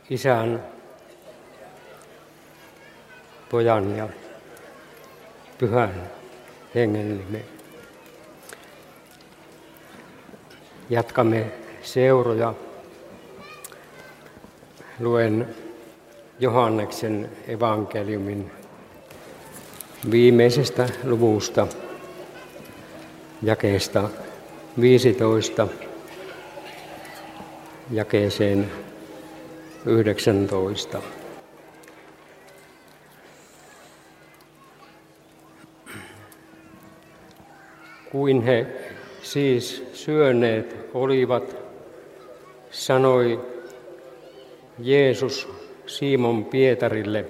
Isän, Pojan ja Pyhän Hengen nimeen. Jatkamme seuroja. Luen Johanneksen evankeliumin viimeisestä luvusta, jakeesta 15 jakeeseen 19. Kuin he siis syöneet olivat, sanoi Jeesus Simon Pietarille: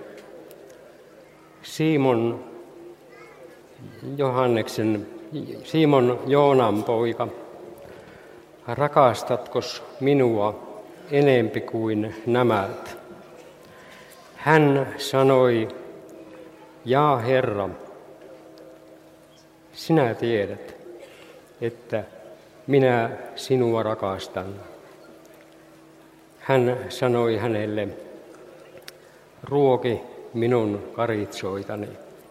Simon Joonan poika, rakastatkos minua enempi kuin nämät? Hän sanoi: Jaa, Herra, sinä tiedät, että minä sinua rakastan. Hän sanoi hänelle: Ruoki minun karitsoitani.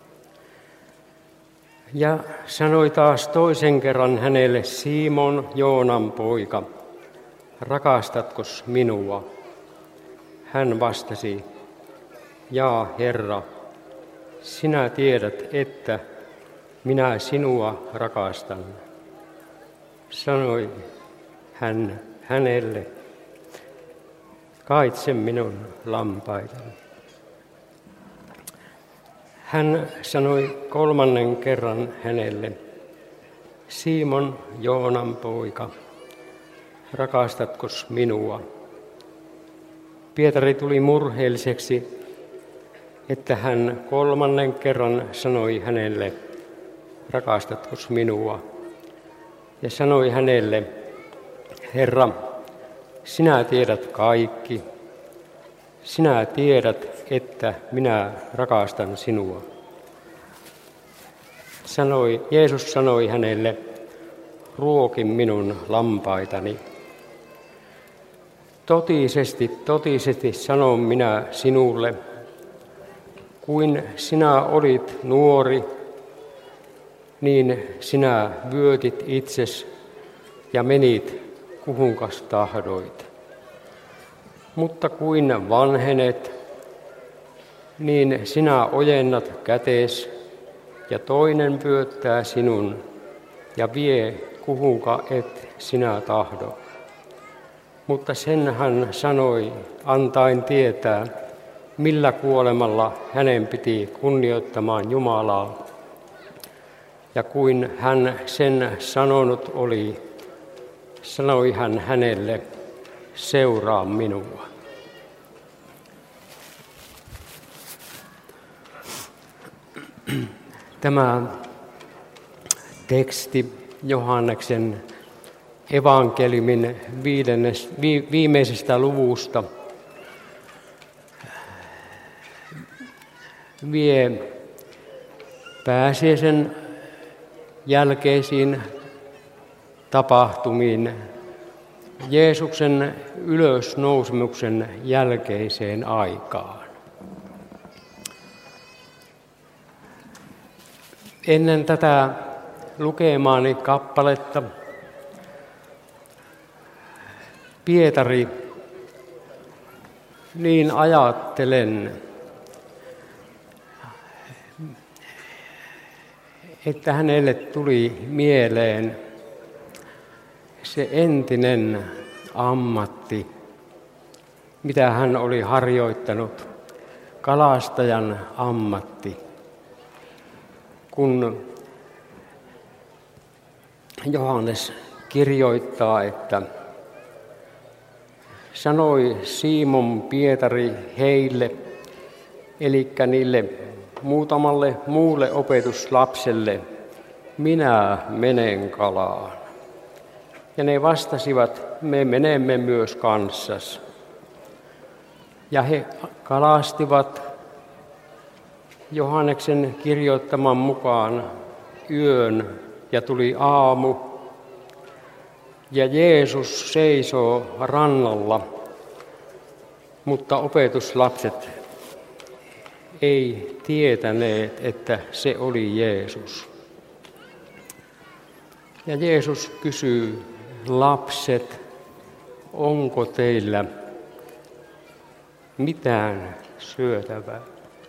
Ja sanoi taas toisen kerran hänelle: Simon Joonan poika, rakastatkos minua? Hän vastasi: Jaa, Herra, sinä tiedät, että minä sinua rakastan. Sanoi hän hänelle: Kaitse minun lampaitani. Hän sanoi kolmannen kerran hänelle: Simon Joonan poika, rakastatkos minua? Pietari tuli murheelliseksi, että hän kolmannen kerran sanoi hänelle: Rakastatkos minua? Ja sanoi hänelle: Herra, sinä tiedät kaikki. Sinä tiedät, että minä rakastan sinua. Jeesus sanoi hänelle: Ruoki minun lampaitani. Totisesti, totisesti sanon minä sinulle, kuin sinä olit nuori, niin sinä vyötit itses ja menit kuhunkas tahdoit. Mutta kuin vanhenet, niin sinä ojennat kätees ja toinen vyöttää sinun ja vie kuhunka et sinä tahdo. Mutta sen hän sanoi antaen tietää, millä kuolemalla hänen piti kunnioittamaan Jumalaa. Ja kuin hän sen sanonut oli, sanoi hän hänelle: Seuraa minua. Tämä teksti Johanneksen evankeliumin viimeisestä luvusta vie pääsiäisen jälkeisiin tapahtumiin, Jeesuksen ylösnousemuksen jälkeiseen aikaan. Ennen tätä lukemaani kappaletta Pietari, niin ajattelen, että hänelle tuli mieleen se entinen ammatti, mitä hän oli harjoittanut, kalastajan ammatti. Kun Johannes kirjoittaa, että sanoi Simon Pietari heille, eli niille muutamalle muulle opetuslapselle: minä menen kalaan. Ja ne vastasivat: me menemme myös kanssas. Ja he kalastivat Johanneksen kirjoittaman mukaan yön, ja tuli aamu, ja Jeesus seisoo rannalla, mutta opetuslapset ei tietäneet, että se oli Jeesus. Ja Jeesus kysyy, lapset, onko teillä mitään syötävää?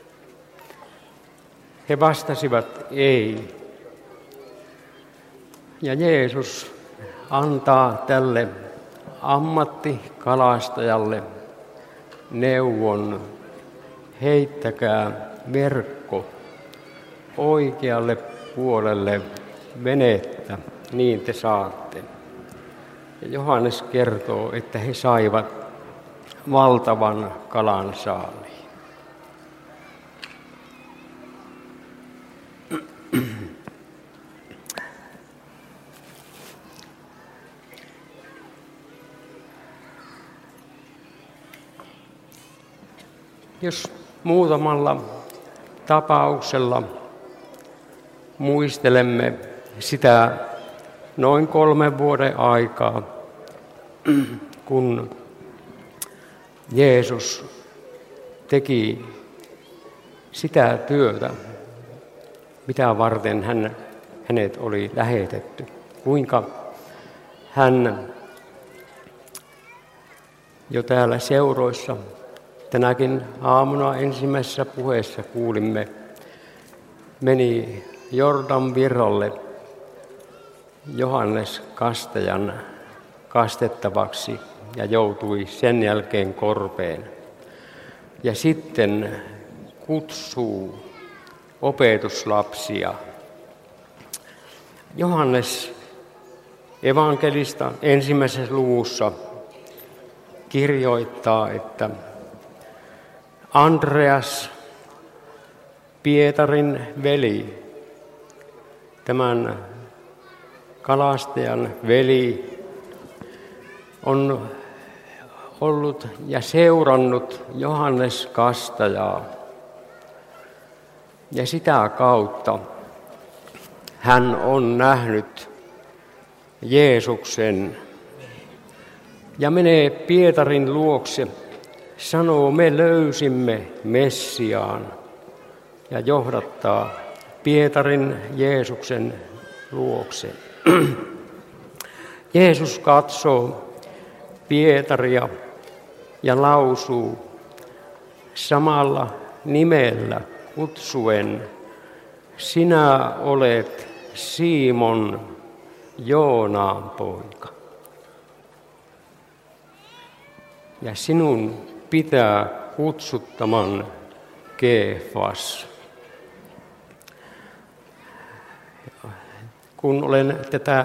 He vastasivat, ei. Ja Jeesus antaa tälle ammattikalastajalle neuvon, heittäkää verkko oikealle puolelle venettä, niin te saatte. Ja Johannes kertoo, että he saivat valtavan kalan saaliin. Jos muutamalla tapauksella muistelemme sitä noin 3 vuoden aikaa, kun Jeesus teki sitä työtä, mitä varten hänet oli lähetetty. Kuinka hän jo täällä seuroissa tänäkin aamuna ensimmäisessä puheessa kuulimme, meni Jordan virralle Johannes Kastajan kastettavaksi ja joutui sen jälkeen korpeen. Ja sitten kutsuu opetuslapsia. Johannes evankelista ensimmäisessä luvussa kirjoittaa, että Andreas, Pietarin veli, tämän kalastajan veli, on ollut ja seurannut Johannes Kastajaa. Ja sitä kautta hän on nähnyt Jeesuksen ja menee Pietarin luokse, sanoo, me löysimme Messiaan ja johdattaa Pietarin Jeesuksen luokse. Jeesus katsoo Pietaria ja lausuu samalla nimellä kutsuen, sinä olet Simon, Joonaan poika. Ja sinun pitää kutsuttaman Keefas. Kun olen tätä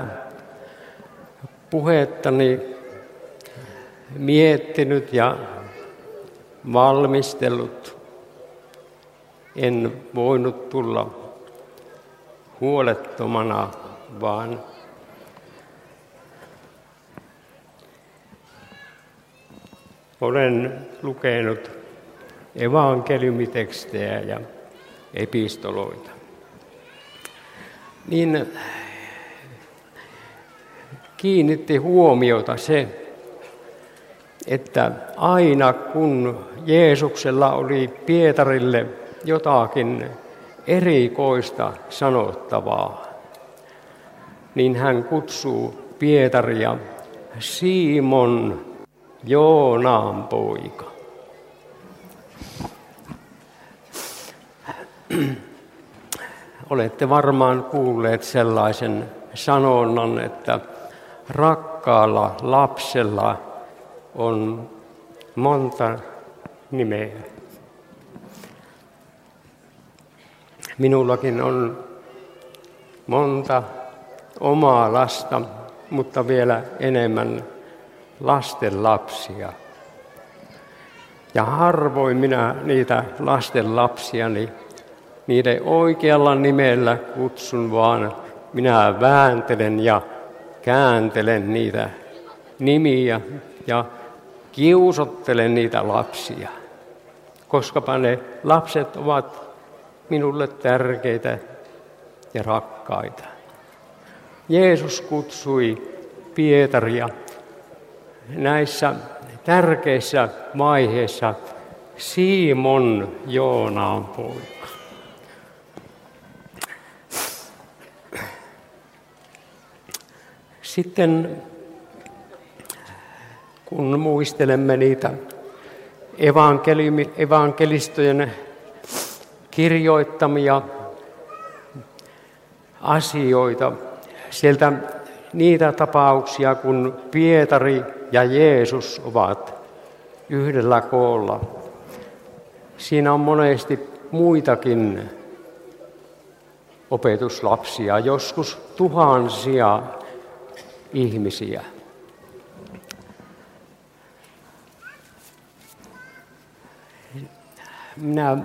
puhettani miettinyt ja valmistellut, en voinut tulla huolettomana, vaan olen lukenut evankeliumitekstejä ja epistoloita. Niin kiinnitti huomiota se, että aina kun Jeesuksella oli Pietarille jotakin erikoista sanottavaa, niin hän kutsuu Pietaria Simon, Joonaan poika. Olette varmaan kuulleet sellaisen sanonnan, että rakkaalla lapsella on monta nimeä. Minullakin on monta omaa lasta, mutta vielä enemmän lastenlapsia. Ja harvoin minä niitä lastenlapsiani niiden oikealla nimellä kutsun, vaan minä vääntelen ja kääntelen niitä nimiä ja kiusottelen niitä lapsia, koskapa ne lapset ovat minulle tärkeitä ja rakkaita. Jeesus kutsui Pietaria näissä tärkeässä vaiheessa Simon Joonaan poika. Sitten kun muistelemme niitä evankelistojen kirjoittamia asioita, sieltä niitä tapauksia, kun Pietari ja Jeesus ovat yhdellä koolla. Siinä on monesti muitakin opetuslapsia, joskus tuhansia ihmisiä. Minä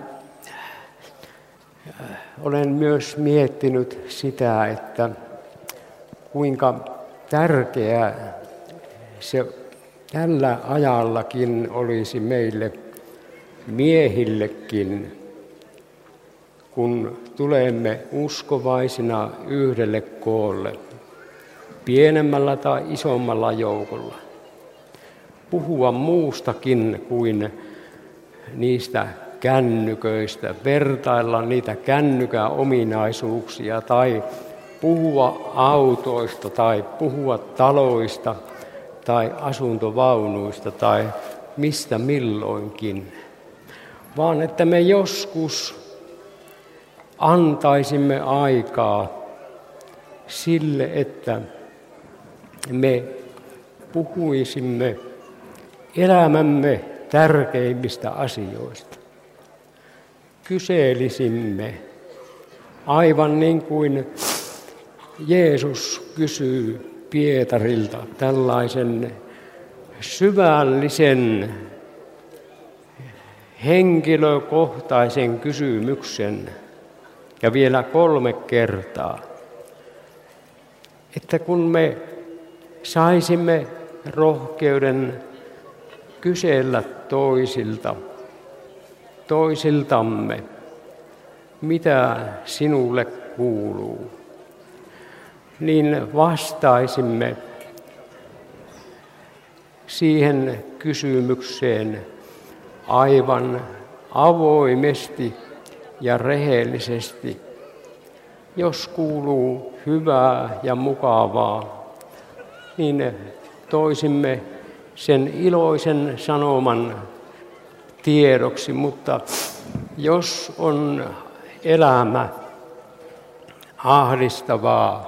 olen myös miettinyt sitä, että kuinka tärkeää se tällä ajallakin olisi meille miehillekin, kun tulemme uskovaisina yhdelle koolle, pienemmällä tai isommalla joukolla. Puhua muustakin kuin niistä kännyköistä, vertailla niitä kännykän ominaisuuksia tai puhua autoista tai puhua taloista tai asuntovaunuista tai mistä milloinkin, vaan että me joskus antaisimme aikaa sille, että me puhuisimme elämämme tärkeimmistä asioista. Kyselisimme, aivan niin kuin Jeesus kysyy Pietarilta tällaisen syvällisen, henkilökohtaisen kysymyksen, ja vielä 3 kertaa, että kun me saisimme rohkeuden kysellä toisiltamme, mitä sinulle kuuluu, niin vastaisimme siihen kysymykseen aivan avoimesti ja rehellisesti. Jos kuuluu hyvää ja mukavaa, niin toisimme sen iloisen sanoman tiedoksi, mutta jos on elämä ahdistavaa,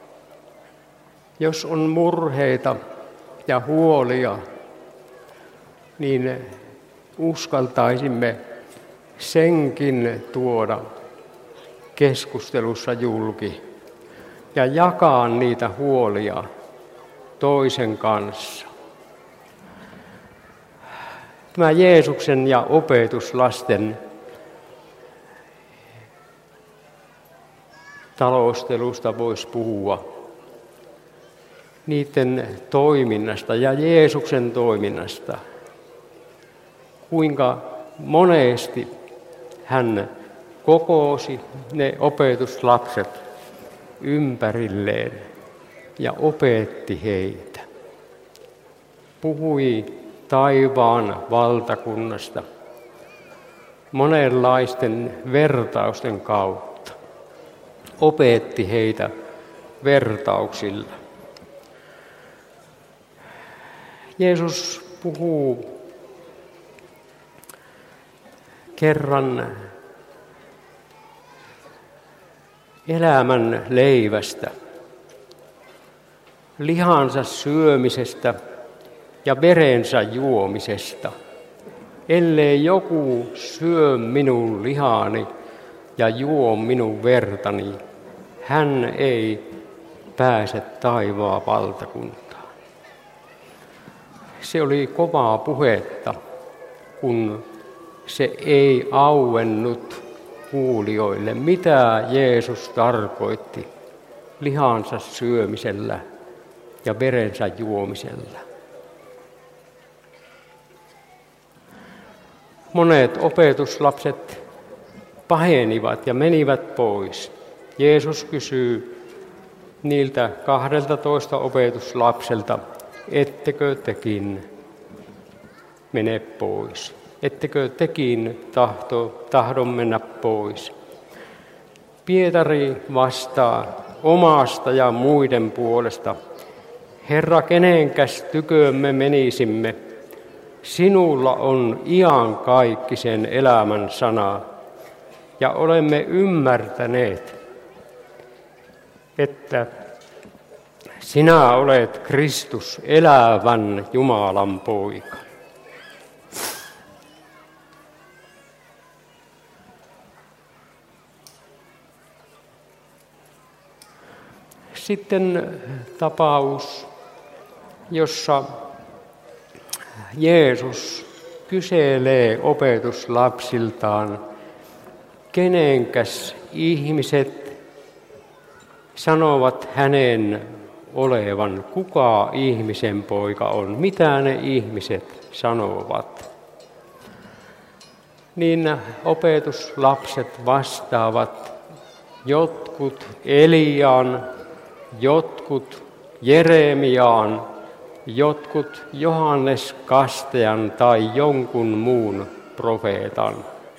jos on murheita ja huolia, niin uskaltaisimme senkin tuoda keskustelussa julki ja jakaa niitä huolia toisen kanssa. Tämä Jeesuksen ja opetuslasten talostelusta voisi puhua, niiden toiminnasta ja Jeesuksen toiminnasta. Kuinka monesti hän kokosi ne opetuslapset ympärilleen ja opetti heitä. Puhui taivaan valtakunnasta monenlaisten vertausten kautta. Opetti heitä vertauksilla. Jeesus puhuu kerran elämän leivästä, lihansa syömisestä ja verensä juomisesta. Ellei joku syö minun lihani ja juo minun vertani, hän ei pääse taivaan valtakuntaan. Se oli kovaa puhetta, kun se ei auennut kuulijoille, mitä Jeesus tarkoitti lihansa syömisellä ja verensä juomisella. Monet opetuslapset pahenivat ja menivät pois. Jeesus kysyy niiltä 12 opetuslapselta, ettekö tekin mene pois. Ettekö tekin tahdon mennä pois? Pietari vastaa omasta ja muiden puolesta. Herra, kenenkäs tykömme menisimme? Sinulla on iankaikkisen elämän sana, ja olemme ymmärtäneet, että sinä olet Kristus, elävän Jumalan poika. Sitten tapaus, jossa Jeesus kyselee opetuslapsiltaan, kenenkäs ihmiset sanovat hänen olevan, kuka ihmisen poika on, mitä ne ihmiset sanovat. Niin opetuslapset vastaavat, jotkut Eliaan, jotkut Jeremiaan, jotkut Johannes Kastajan tai jonkun muun profeetan.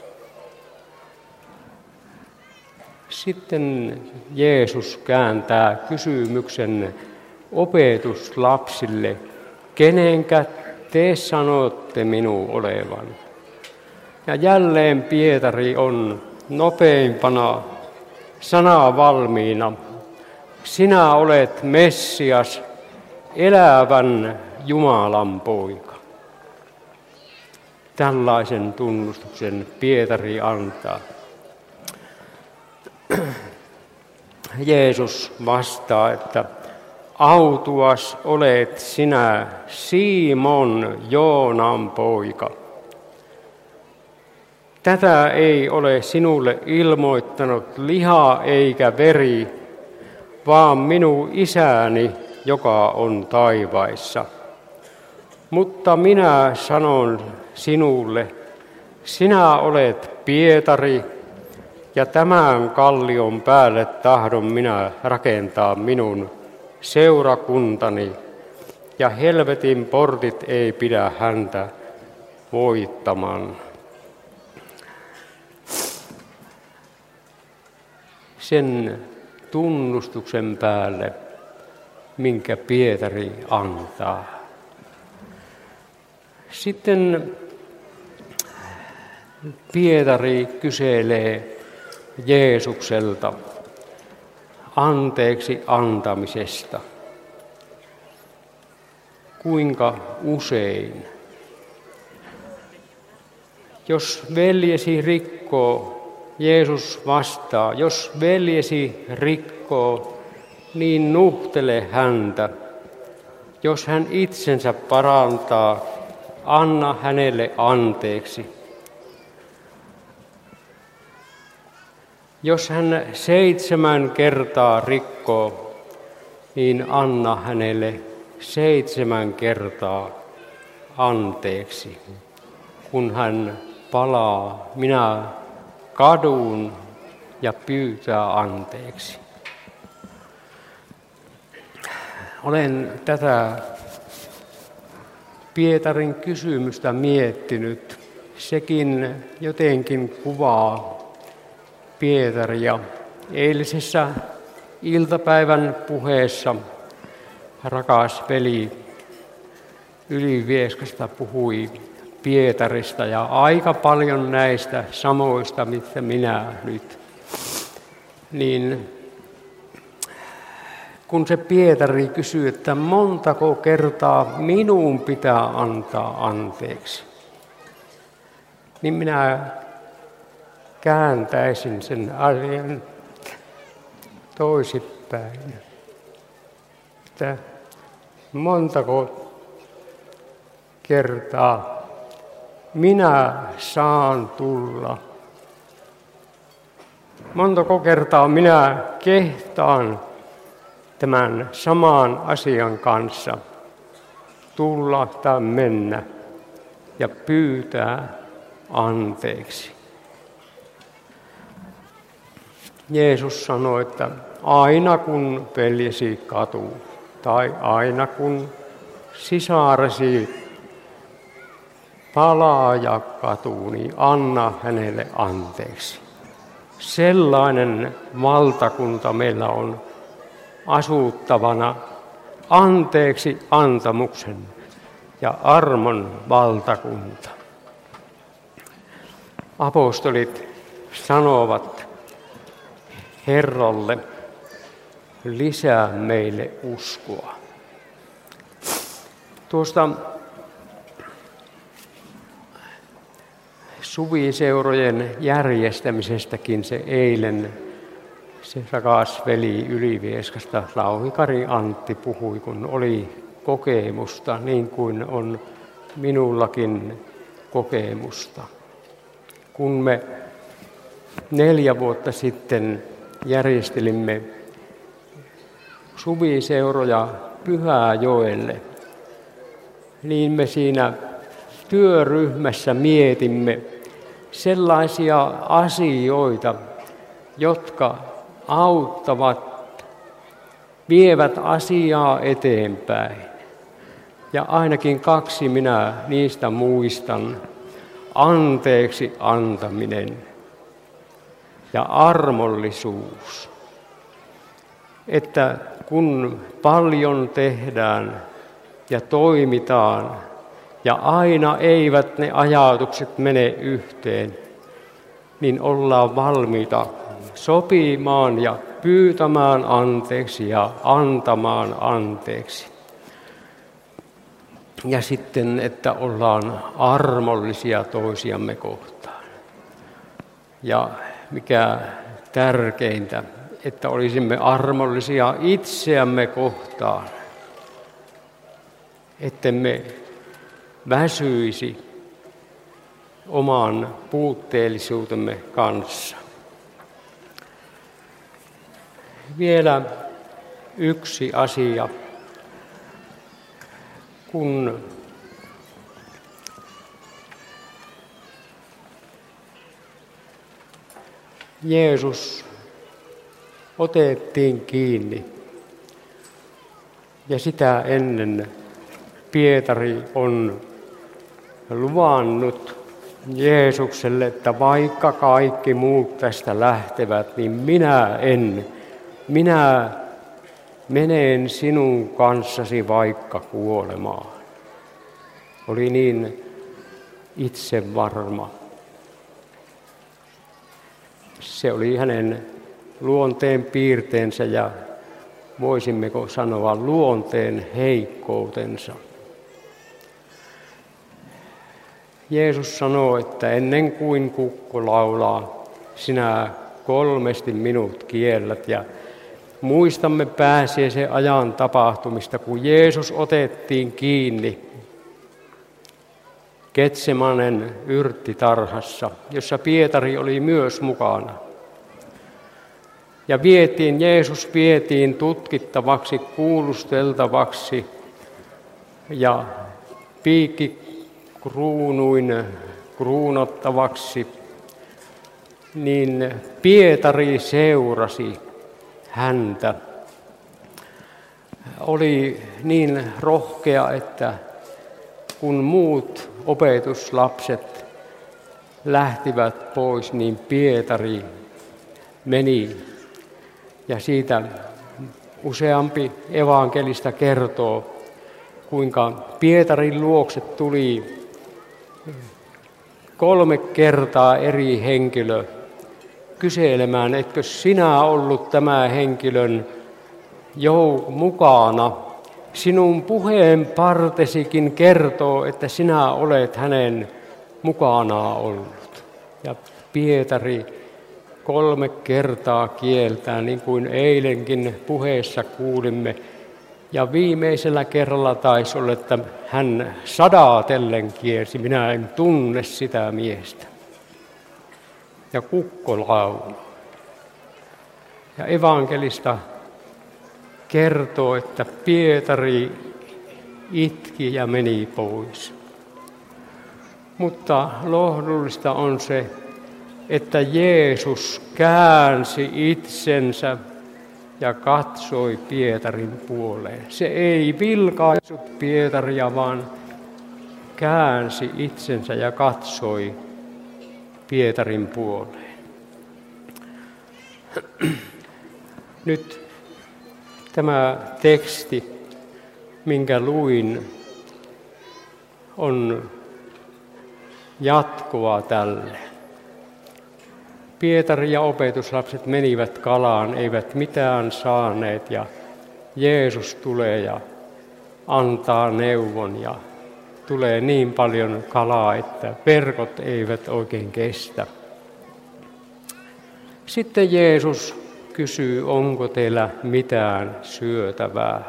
Sitten Jeesus kääntää kysymyksen opetuslapsille, kenenkä te sanotte minun olevan? Ja jälleen Pietari on nopeimpana sanaa valmiina. Sinä olet Messias, elävän Jumalan poika. Tällaisen tunnustuksen Pietari antaa. Jeesus vastaa, että autuas olet sinä, Simon, Joonan poika. Tätä ei ole sinulle ilmoittanut liha eikä veri, vaan minun isäni, joka on taivaissa. Mutta minä sanon sinulle, sinä olet Pietari, ja tämän kallion päälle tahdon minä rakentaa minun seurakuntani, ja helvetin portit ei pidä häntä voittamaan. Sen tunnustuksen päälle, minkä Pietari antaa. Sitten Pietari kyselee Jeesukselta anteeksi antamisesta. Kuinka usein? Jos veljesi rikkoo, Jeesus vastaa, jos veljesi rikkoo, niin nuhtele häntä. Jos hän itsensä parantaa, anna hänelle anteeksi. Jos hän 7 kertaa rikkoo, niin anna hänelle 7 kertaa anteeksi. Kun hän palaa, minä kadun ja pyytää anteeksi. Olen tätä Pietarin kysymystä miettinyt. Sekin jotenkin kuvaa Pietaria. Eilisessä iltapäivän puheessa rakas veli Ylivieskasta puhui Pietarista ja aika paljon näistä samoista, mitä minä nyt. Niin kun se Pietari kysyy, että montako kertaa minun pitää antaa anteeksi, niin minä kääntäisin sen asian toisinpäin. Että montako kertaa minä saan tulla. Montako kertaa minä kehtaan tämän saman asian kanssa tulla tai mennä ja pyytää anteeksi. Jeesus sanoi, että aina kun veljesi katuu tai aina kun sisaresi palaaja katuu, niin anna hänelle anteeksi. Sellainen valtakunta meillä on asuttavana, anteeksi antamuksen ja armon valtakunta. Apostolit sanovat Herralle, lisää meille uskoa. Tuosta suviseurojen järjestämisestäkin se eilen, se rakas veli Ylivieskasta, Lauhikari Antti puhui, kun oli kokemusta, niin kuin on minullakin kokemusta. Kun me 4 vuotta sitten järjestelimme suviseuroja Pyhäjoelle, niin me siinä työryhmässä mietimme sellaisia asioita, jotka auttavat, vievät asiaa eteenpäin. Ja ainakin 2 minä niistä muistan. Anteeksi antaminen ja armollisuus. Että kun paljon tehdään ja toimitaan ja aina eivät ne ajatukset mene yhteen, niin ollaan valmiita sopimaan ja pyytämään anteeksi ja antamaan anteeksi. Ja sitten, että ollaan armollisia toisiamme kohtaan. Ja mikä tärkeintä, että olisimme armollisia itseämme kohtaan, ettemme väsyisi oman puutteellisuutemme kanssa. Vielä yksi asia. Kun Jeesus otettiin kiinni ja sitä ennen Pietari on luvannut Jeesukselle, että vaikka kaikki muut tästä lähtevät, niin minä menen sinun kanssasi vaikka kuolemaan. Oli niin itsevarma. Se oli hänen luonteen piirteensä ja voisimmeko sanoa luonteen heikkoutensa. Jeesus sanoo, että ennen kuin kukko laulaa, sinä 3 minut kiellät. Ja muistamme pääsiäisen ajan tapahtumista, kun Jeesus otettiin kiinni Getsemanen yrttitarhassa, jossa Pietari oli myös mukana. Ja Jeesus vietiin tutkittavaksi, kuulusteltavaksi ja piikkikruunuin kruunattavaksi, niin Pietari seurasi häntä. Oli niin rohkea, että kun muut opetuslapset lähtivät pois, niin Pietari meni. Ja siitä useampi evankelista kertoo, kuinka Pietarin luokse tuli 3 kertaa eri henkilö kyselemään, etkö sinä ollut tämä henkilön mukana. Sinun puheen partesikin kertoo, että sinä olet hänen mukanaan ollut. Ja Pietari 3 kertaa kieltää, niin kuin eilenkin puheessa kuulimme. Ja viimeisellä kerralla taisi olla, että hän sadatellen kielsi, minä en tunne sitä miestä. Ja kukko lauloi. Ja evankelista kertoo, että Pietari itki ja meni pois. Mutta lohdullista on se, että Jeesus käänsi itsensä ja katsoi Pietarin puoleen. Se ei vilkaissut Pietaria, vaan käänsi itsensä ja katsoi Pietarin puoleen. Nyt tämä teksti, minkä luin, on jatkoa tälle. Pietari ja opetuslapset menivät kalaan, eivät mitään saaneet, ja Jeesus tulee ja antaa neuvon, ja tulee niin paljon kalaa, että verkot eivät oikein kestä. Sitten Jeesus kysyy, onko teillä mitään syötävää?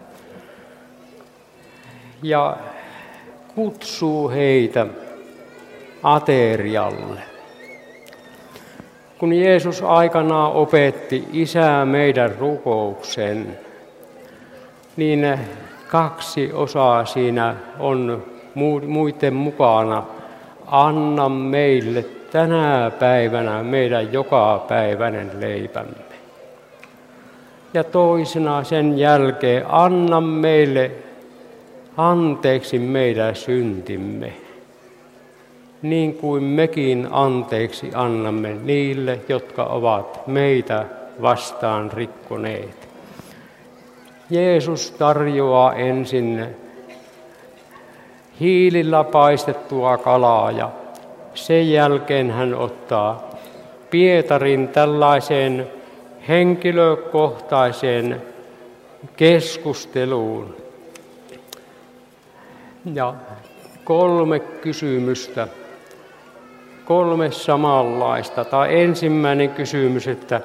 Ja kutsuu heitä aterialle. Kun Jeesus aikanaan opetti Isää meidän rukouksen, niin 2 osaa siinä on muiden mukana. Anna meille tänä päivänä meidän jokapäiväinen leipämme. Ja toisena sen jälkeen, anna meille anteeksi meidän syntimme, niin kuin mekin anteeksi annamme niille, jotka ovat meitä vastaan rikkoneet. Jeesus tarjoaa ensin hiilillä paistettua kalaa ja sen jälkeen hän ottaa Pietarin tällaiseen henkilökohtaiseen keskusteluun. Ja 3 kysymystä, 3 samanlaista. Tai ensimmäinen kysymys, että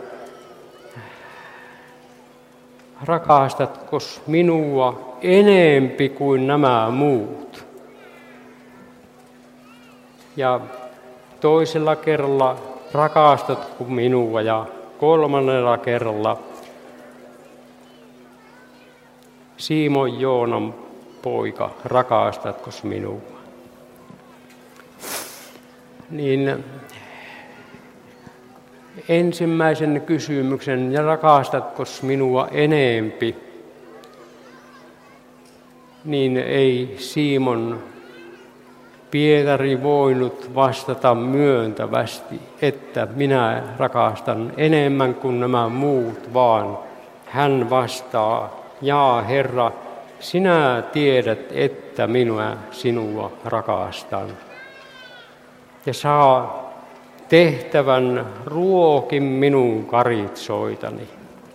rakastatko minua enempi kuin nämä muut? Ja toisella kerralla, rakastatko minua? Ja 3. kerralla, Simon Joonan poika, rakastatko minua? Niin ensimmäisen kysymyksen, ja rakastatko minua enempi, niin ei Simon Pietari voinut vastata myöntävästi, että minä rakastan enemmän kuin nämä muut, vaan hän vastaa, jaa Herra, sinä tiedät, että minä sinua rakastan. Ja saa tehtävän, ruoki minun karitsoitani.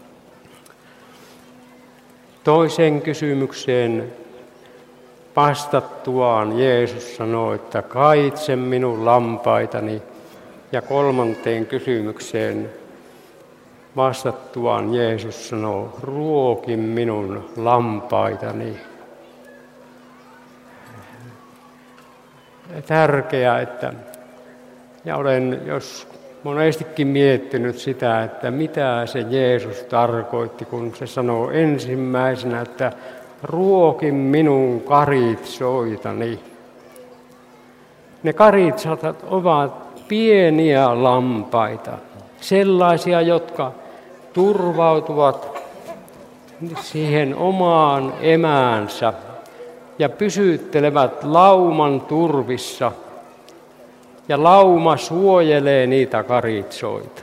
Toiseen kysymykseen vastattuaan Jeesus sanoi, että kaitse minun lampaitani. Ja 3. kysymykseen vastattuaan Jeesus sanoi, ruoki minun lampaitani. Tärkeää, että ja olen jos monestikin miettinyt sitä, että mitä se Jeesus tarkoitti, kun se sanoo ensimmäisenä, että ruoki minun karitsoitani. Ne karitsat ovat pieniä lampaita, sellaisia, jotka turvautuvat siihen omaan emäänsä ja pysyttelevät lauman turvissa. Ja lauma suojelee niitä karitsoita.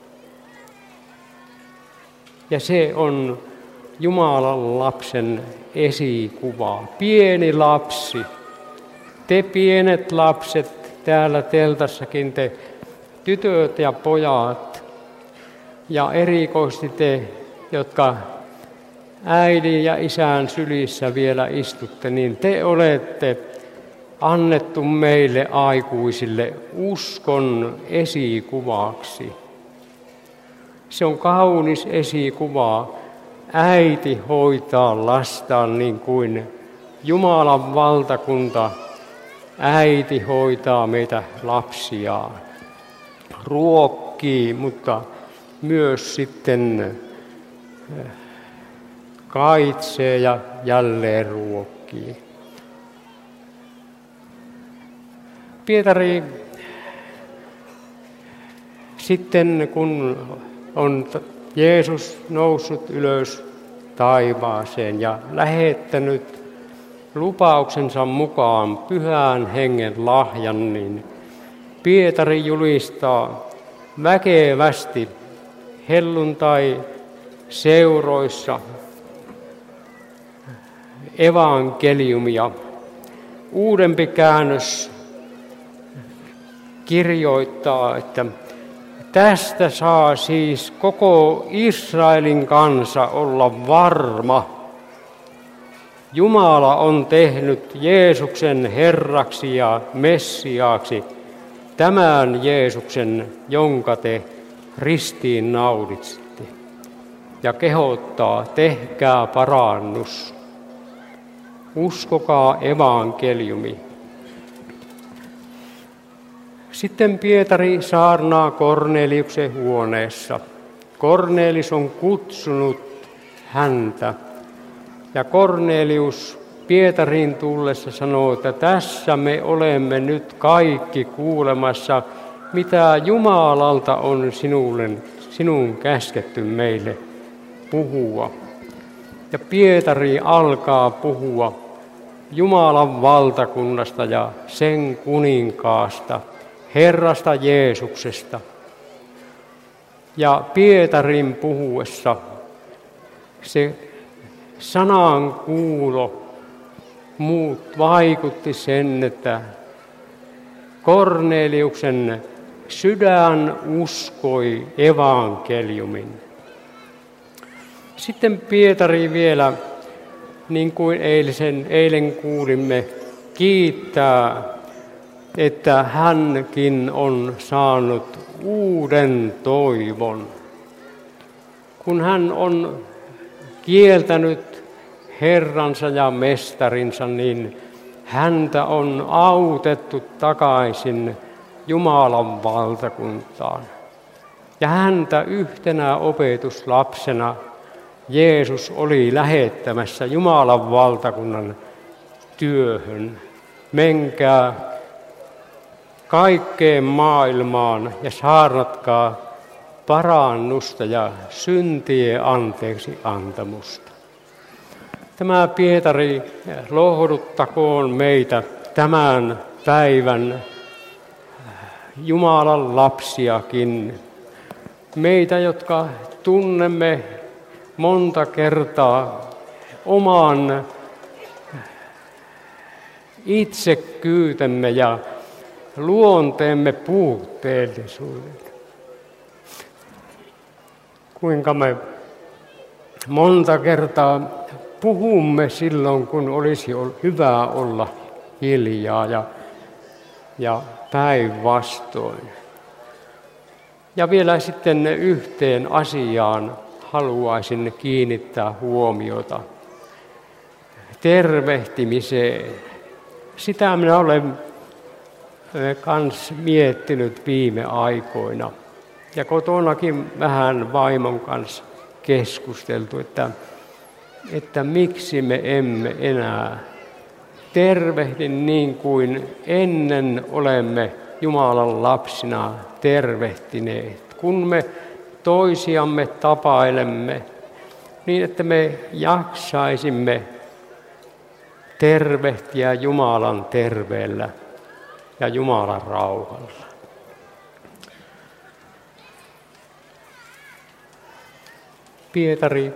Ja se on Jumalan lapsen esikuva. Pieni lapsi. Te pienet lapset täällä teltassakin, te tytöt ja pojat. Ja erikoisesti te, jotka äidin ja isän sylissä vielä istutte, niin te olette annettu meille aikuisille uskon esikuvaksi. Se on kaunis esikuva. Äiti hoitaa lastaan niin kuin Jumalan valtakunta. Äiti hoitaa meitä lapsiaan. Ruokkii, mutta myös sitten kaitsee ja jälleen ruokkii. Pietari sitten, kun on Jeesus noussut ylös taivaaseen ja lähettänyt lupauksensa mukaan pyhän hengen lahjan, niin Pietari julistaa väkevästi helluntai-seuroissa evankeliumia. Uudempi käännös kirjoittaa, että tästä saa siis koko Israelin kansa olla varma. Jumala on tehnyt Jeesuksen Herraksi ja Messiaaksi, tämän Jeesuksen, jonka te ristiin naulitsitte, ja kehottaa, tehkää parannus. Uskokaa evankeliumi. Sitten Pietari saarnaa Korneliuksen huoneessa. Kornelius on kutsunut häntä. Ja Kornelius Pietarin tullessa sanoo, että tässä me olemme nyt kaikki kuulemassa, mitä Jumalalta on sinun käsketty meille puhua. Ja Pietari alkaa puhua Jumalan valtakunnasta ja sen kuninkaasta, Herrasta Jeesuksesta. Ja Pietarin puhuessa se sanan kuulo vaikutti sen, että Korneliuksen sydän uskoi evankeliumin. Sitten Pietari vielä, niin kuin eilen kuulimme, kiittää, että hänkin on saanut uuden toivon. Kun hän on kieltänyt Herransa ja Mestarinsa, niin häntä on autettu takaisin Jumalan valtakuntaan. Ja häntä yhtenä opetuslapsena Jeesus oli lähettämässä Jumalan valtakunnan työhön. Menkää kaikkeen maailmaan ja saarnatkaa parannusta ja syntien anteeksi antamusta. Tämä Pietari lohduttakoon meitä tämän päivän Jumalan lapsiakin. Meitä, jotka tunnemme monta kertaa oman itsekkyytemme ja luonteemme puutteellisuuden. Kuinka me monta kertaa puhumme silloin, kun olisi hyvä olla hiljaa ja päinvastoin. Ja vielä sitten yhteen asiaan haluaisin kiinnittää huomiota. Tervehtimiseen. Sitä minä olen kans miettinyt viime aikoina. Ja kotonakin vähän vaimon kanssa keskusteltu, että miksi me emme enää tervehdi niin kuin ennen olemme Jumalan lapsina tervehtineet. Kun me toisiamme tapailemme niin, että me jaksaisimme tervehtiä Jumalan terveellä ja Jumalan rauhalla. Pietari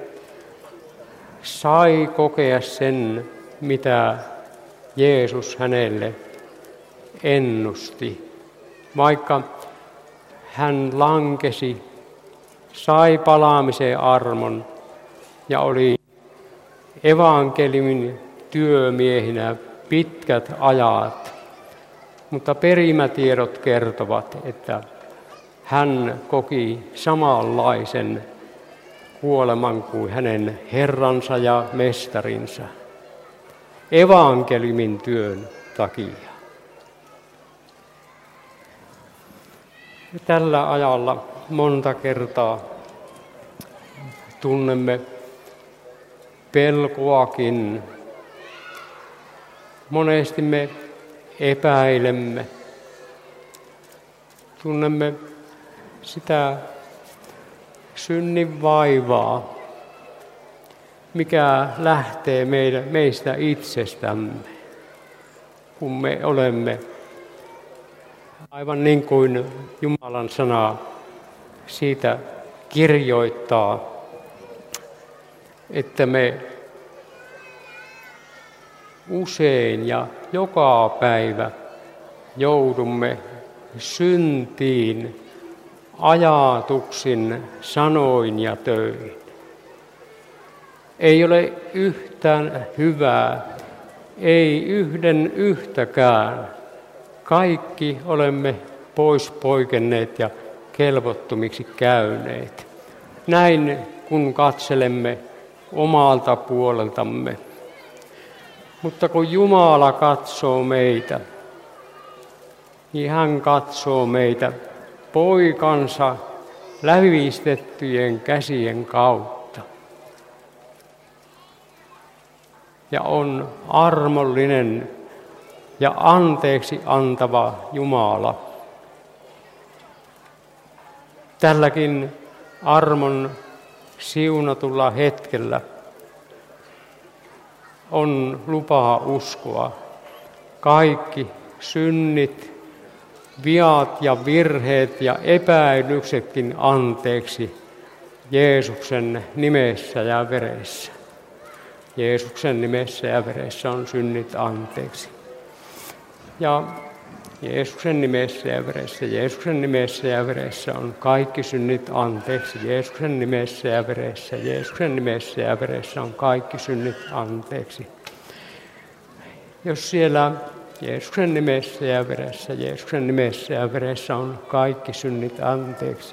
sai kokea sen, mitä Jeesus hänelle ennusti. Vaikka hän lankesi, sai palaamisen armon ja oli evankeliumin työmiehinä pitkät ajat. Mutta perimätiedot kertovat, että hän koki samanlaisen kuoleman kuin hänen Herransa ja Mestarinsa evankeliumin työn takia. Ja tällä ajalla monta kertaa tunnemme pelkoakin. Monesti me epäilemme. Tunnemme sitä synnin vaivaa. mikä lähtee meistä itsestämme, kun me olemme, aivan niin kuin Jumalan sana siitä kirjoittaa, että me usein ja joka päivä joudumme syntiin ajatuksin, sanoin ja töin. Ei ole yhtään hyvää, ei yhden yhtäkään. Kaikki olemme pois poikenneet ja kelvottomiksi käyneet. Näin kun katselemme omalta puoleltamme. Mutta kun Jumala katsoo meitä, niin hän katsoo meitä poikansa lävistettyjen käsien kautta. Ja on armollinen ja anteeksi antava Jumala. Tälläkin armon siunatulla hetkellä on lupaa uskoa kaikki synnit, viat ja virheet ja epäilyksetkin anteeksi Jeesuksen nimessä ja veressä. Jeesuksen nimessä ja veressä on synnit anteeksi. Ja Jeesuksen nimessä ja veressä, Jeesuksen nimessä ja veressä on kaikki synnit anteeksi. Jeesuksen nimessä ja veressä, Jeesuksen nimessä ja veressä on kaikki synnit anteeksi. Jos siellä Jeesuksen nimessä ja veressä, Jeesuksen nimessä ja veressä on kaikki synnit anteeksi.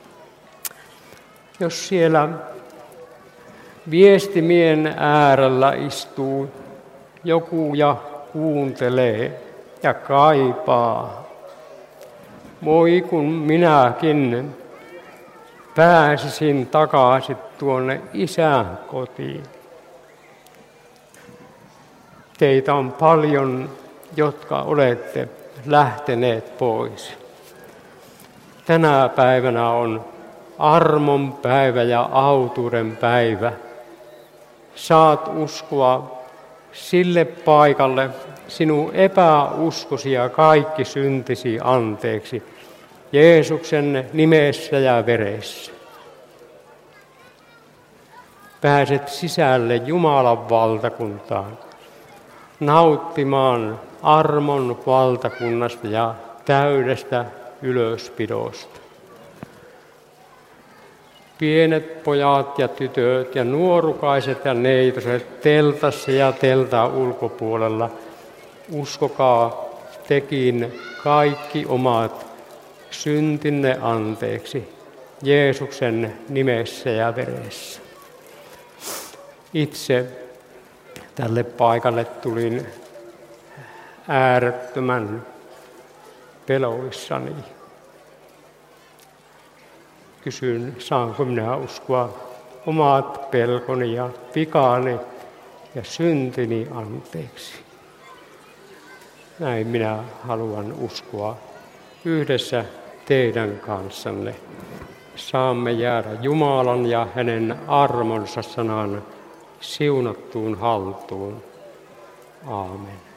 Jos siellä viestimien äärellä istuu joku ja kuuntelee ja kaipaa, voi kun minäkin pääsisin takaisin tuonne isän kotiin. Teitä on paljon, jotka olette lähteneet pois. Tänä päivänä on armon päivä ja autuuden päivä. Saat uskoa sille paikalle sinun epäuskosi ja kaikki syntisi anteeksi Jeesuksen nimessä ja veressä. Pääset sisälle Jumalan valtakuntaan, nauttimaan armon valtakunnasta ja täydestä ylöspidosta. Pienet pojat ja tytöt ja nuorukaiset ja neitoset teltassa ja teltan ulkopuolella, uskokaa tekin kaikki omat syntinne anteeksi Jeesuksen nimessä ja veressä. Itse tälle paikalle tulin äärettömän peloissani. Kysyn, saanko minä uskoa omat pelkoni ja vikani ja syntini anteeksi. Näin minä haluan uskoa yhdessä teidän kanssanne. Saamme jäädä Jumalan ja hänen armonsa sanan siunattuun haltuun. Aamen.